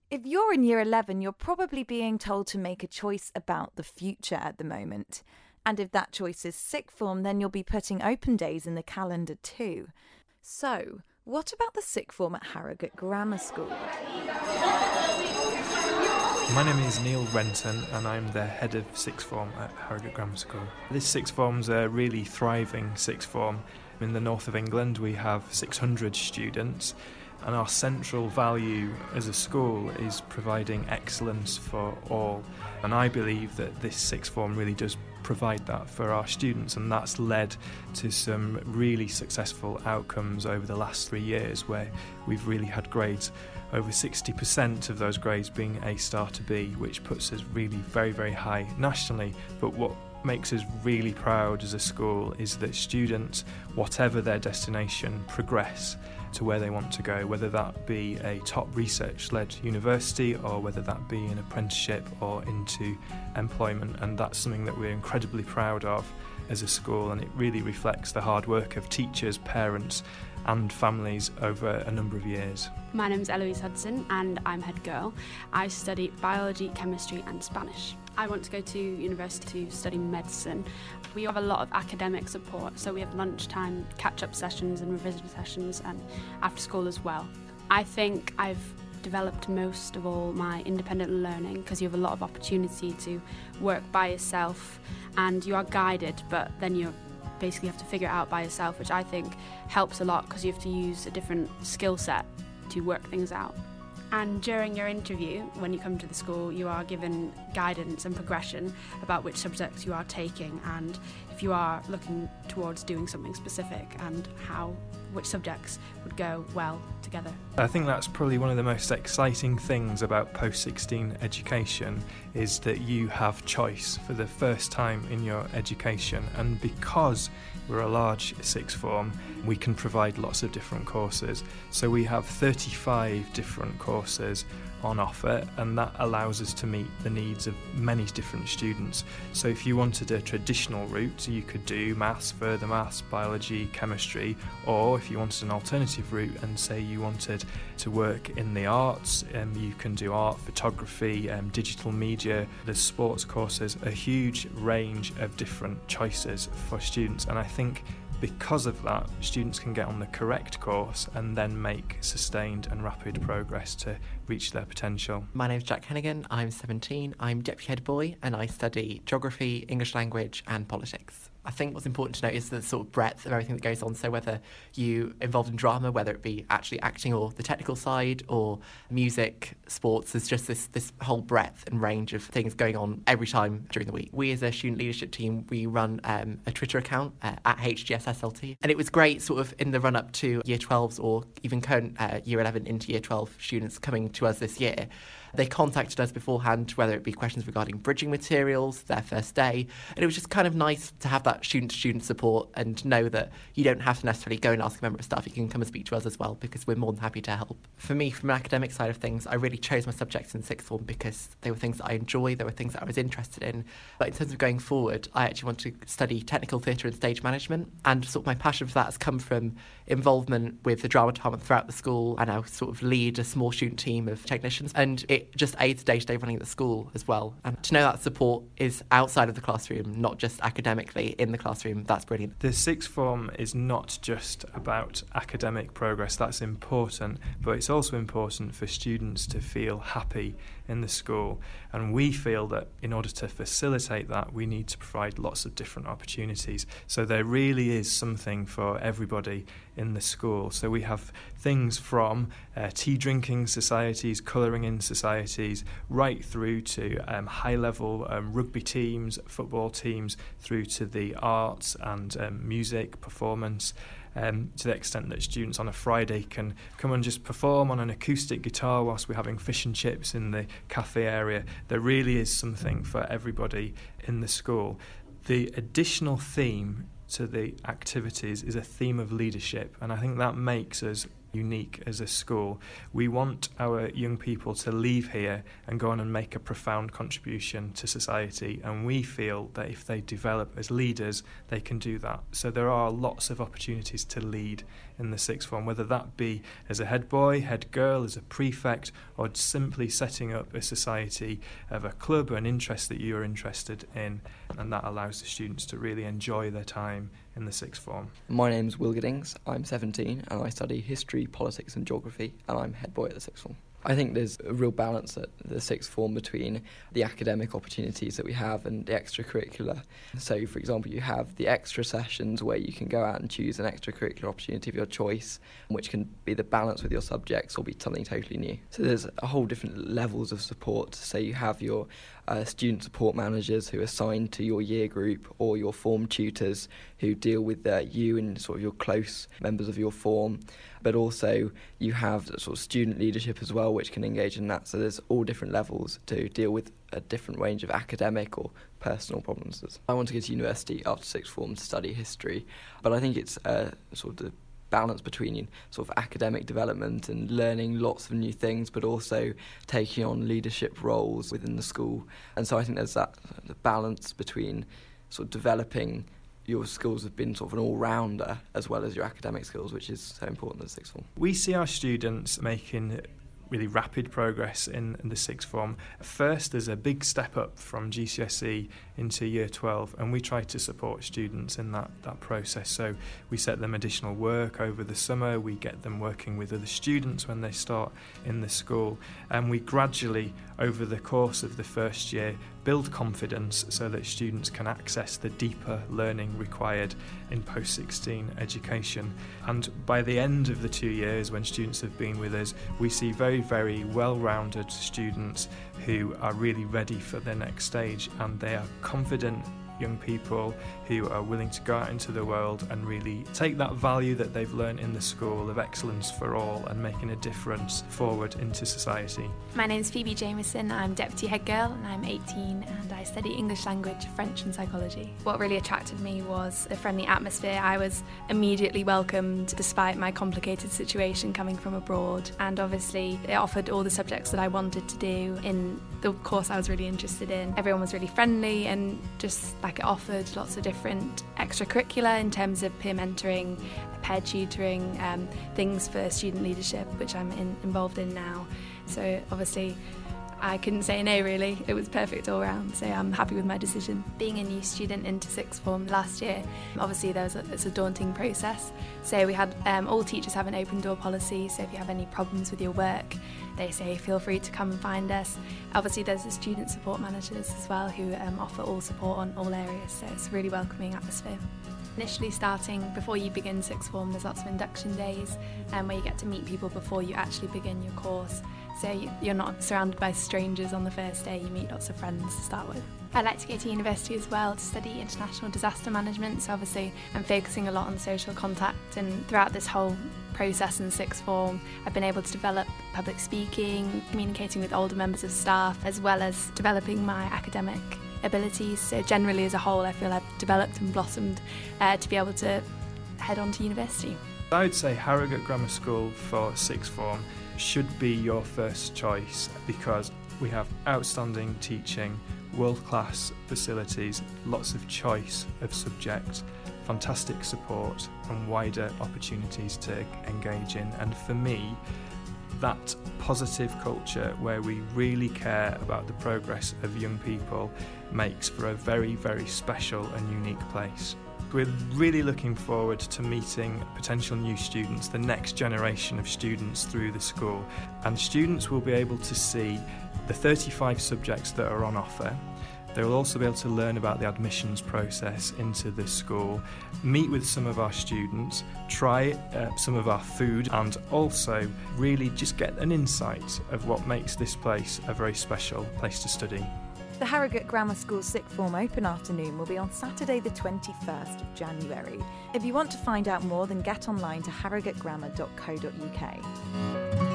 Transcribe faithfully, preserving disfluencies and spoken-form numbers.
If you're in year eleven, you're probably being told to make a choice about the future at the moment. And if that choice is sixth form, then you'll be putting open days in the calendar too. So, what about the sixth form at Harrogate Grammar School? My name is Neil Renton and I'm the head of sixth form at Harrogate Grammar School. This sixth form's a really thriving sixth form. In the north of England we have six hundred students, and our central value as a school is providing excellence for all. And I believe that this sixth form really does provide that for our students, and that's led to some really successful outcomes over the last three years where we've really had grades over sixty percent of those grades being A star to B, which puts us really very, very high nationally. But what makes us really proud as a school is that students, whatever their destination, progress to where they want to go, whether that be a top research-led university or whether that be an apprenticeship or into employment. And that's something that we're incredibly proud of as a school, and it really reflects the hard work of teachers, parents and families over a number of years. My name's Eloise Hudson and I'm head girl. I study biology, chemistry and Spanish. I want to go to university to study medicine. We have a lot of academic support, so we have lunchtime catch-up sessions and revision sessions and after school as well. I think I've developed most of all my independent learning because you have a lot of opportunity to work by yourself and you are guided, but then you basically have to figure it out by yourself, which I think helps a lot because you have to use a different skill set to work things out. And during your interview, when you come to the school, you are given guidance and progression about which subjects you are taking and if you are looking towards doing something specific and how which subjects would go well together. I think that's probably one of the most exciting things about post sixteen education is that you have choice for the first time in your education, and because we're a large sixth form, we can provide lots of different courses. So we have thirty-five different courses on offer, and that allows us to meet the needs of many different students. So if you wanted a traditional route, you could do maths, further maths, biology, chemistry, or if you wanted an alternative route and say you wanted to work in the arts, um, you can do art, photography, um, digital media, there's sports courses, a huge range of different choices for students. And I think because of that, students can get on the correct course and then make sustained and rapid progress to reach their potential. My name's Jack Hennigan, I'm seventeen, I'm deputy head boy and I study geography, English language and politics. I think what's important to note is the sort of breadth of everything that goes on. So whether you involved in drama, whether it be actually acting or the technical side, or music, sports, there's just this this whole breadth and range of things going on every time during the week. We as a student leadership team, we run um, a Twitter account uh, at H G S S L T. And it was great sort of in the run-up to year twelves or even current uh, year eleven into year twelve students coming to us this year. They contacted us beforehand, whether it be questions regarding bridging materials, their first day, and it was just kind of nice to have that student-to-student support and know that you don't have to necessarily go and ask a member of staff. You can come and speak to us as well because we're more than happy to help. For me, from an academic side of things, I really chose my subjects in sixth form because they were things that I enjoy, they were things that I was interested in. But in terms of going forward, I actually want to study technical theatre and stage management, and sort of my passion for that has come from involvement with the drama department throughout the school, and I sort of lead a small student team of technicians, and it just aids day-to-day running at the school as well. And to know that support is outside of the classroom, not just academically in the classroom, that's brilliant. The sixth form is not just about academic progress, that's important, but it's also important for students to feel happy in the school. And we feel that in order to facilitate that, we need to provide lots of different opportunities. So there really is something for everybody in the school. So we have things from uh, tea drinking societies, colouring in societies, right through to um, high-level um, rugby teams, football teams, through to the arts and um, music, performance, um, to the extent that students on a Friday can come and just perform on an acoustic guitar whilst we're having fish and chips in the cafe area. There really is something for everybody in the school. The additional theme to the activities is a theme of leadership, and I think that makes us unique as a school. We want our young people to leave here and go on and make a profound contribution to society, and we feel that if they develop as leaders, they can do that. So there are lots of opportunities to lead in the sixth form, whether that be as a head boy, head girl, as a prefect, or simply setting up a society of a club or an interest that you're interested in, and that allows the students to really enjoy their time in the sixth form. My name's Will Giddings, I'm seventeen and I study history, politics and geography, and I'm head boy at the sixth form. I think there's a real balance at the sixth form between the academic opportunities that we have and the extracurricular. So, for example, you have the extra sessions where you can go out and choose an extracurricular opportunity of your choice, which can be the balance with your subjects or be something totally new. So there's a whole different levels of support. So you have your uh, student support managers who are assigned to your year group, or your form tutors who deal with uh, you and sort of your close members of your form. But also you have sort of student leadership as well, which can engage in that. So there's all different levels to deal with a different range of academic or personal problems. I want to go to university after sixth form to study history, but I think it's uh, sort of the balance between sort of academic development and learning lots of new things, but also taking on leadership roles within the school. And so I think there's that the balance between sort of developing your skills have been sort of an all-rounder as well as your academic skills, which is so important at the sixth form. We see our students making really rapid progress in, in the sixth form. First, there's a big step up from G C S E into year twelve, and we try to support students in that, that process. So we set them additional work over the summer, we get them working with other students when they start in the school, and we gradually, over the course of the first year, build confidence so that students can access the deeper learning required in post sixteen education. And by the end of the two years, when students have been with us, we see very, very well-rounded students who are really ready for their next stage, and they are confident young people who are willing to go out into the world and really take that value that they've learned in the school of excellence for all and making a difference forward into society. My name's Phoebe Jameson, I'm Deputy Head Girl and I'm eighteen and I study English language, French and psychology. What really attracted me was the friendly atmosphere. I was immediately welcomed despite my complicated situation coming from abroad, and obviously it offered all the subjects that I wanted to do in the course I was really interested in. Everyone was really friendly and just like it offered lots of different extracurricular in terms of peer mentoring, peer tutoring, um, things for student leadership, which I'm in, involved in now. So obviously I couldn't say no really, it was perfect all round, so I'm happy with my decision. Being a new student into sixth form last year, obviously there was a, it's a daunting process. So we had um, all teachers have an open door policy, so if you have any problems with your work, they say feel free to come and find us. Obviously there's the student support managers as well who um, offer all support on all areas, so it's a really welcoming atmosphere. Initially starting, before you begin sixth form, there's lots of induction days um, where you get to meet people before you actually begin your course. So you're not surrounded by strangers on the first day, you meet lots of friends to start with. I'd like to go to university as well to study international disaster management, so obviously I'm focusing a lot on social contact, and throughout this whole process in sixth form I've been able to develop public speaking, communicating with older members of staff, as well as developing my academic abilities. So generally as a whole I feel I've developed and blossomed uh, to be able to head on to university. I would say Harrogate Grammar School for sixth form should be your first choice because we have outstanding teaching, world-class facilities, lots of choice of subjects, fantastic support and wider opportunities to engage in. And for me, that positive culture where we really care about the progress of young people makes for a very, very special and unique place. We're really looking forward to meeting potential new students, the next generation of students through the school. And students will be able to see the thirty-five subjects that are on offer. They will also be able to learn about the admissions process into the school, meet with some of our students, try uh, some of our food, and also really just get an insight of what makes this place a very special place to study. The Harrogate Grammar School Sixth Form Open Afternoon will be on Saturday the twenty-first of January. If you want to find out more, then get online to harrogate grammar dot co dot uk.